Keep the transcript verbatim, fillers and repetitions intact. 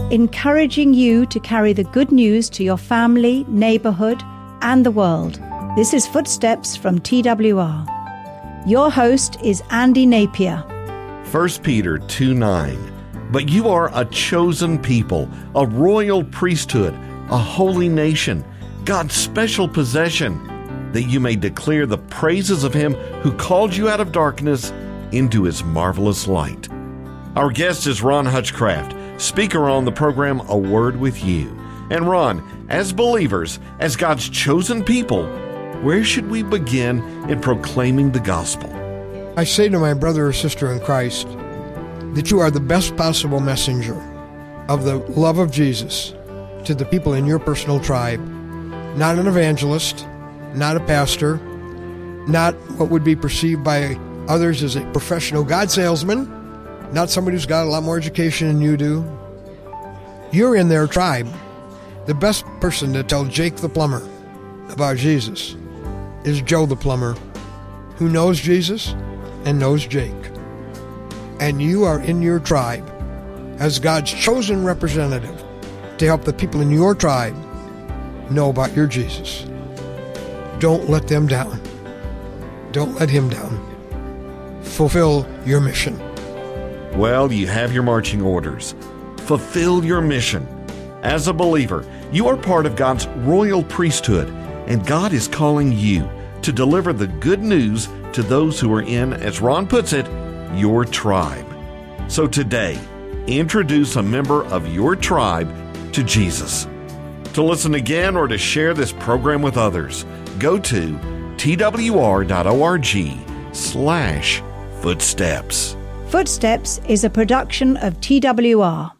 encouraging you to carry the good news to your family, neighborhood, and the world. This is Footsteps from T W R. Your host is Andy Napier. First Peter two nine. But you are a chosen people, a royal priesthood, a holy nation, God's special possession, that you may declare the praises of Him who called you out of darkness into His marvelous light. Our guest is Ron Hutchcraft, speaker on the program A Word with You. And Ron, as believers, as God's chosen people, where should we begin in proclaiming the gospel? I say to my brother or sister in Christ that you are the best possible messenger of the love of Jesus to the people in your personal tribe. Not an evangelist, not a pastor, not what would be perceived by others as a professional God salesman, not somebody who's got a lot more education than you do. You're in their tribe. The best person to tell Jake the plumber about Jesus is Joe the plumber, who knows Jesus and knows Jake. And you are in your tribe as God's chosen representative to help the people in your tribe know about your Jesus. Don't let them down. Don't let him down. Fulfill your mission. Well, you have your marching orders. Fulfill your mission. As a believer, you are part of God's royal priesthood, and God is calling you to deliver the good news to those who are in, as Ron puts it, your tribe. So today, introduce a member of your tribe to Jesus. To listen again or to share this program with others, go to twr.org slash footsteps. Footsteps is a production of T W R.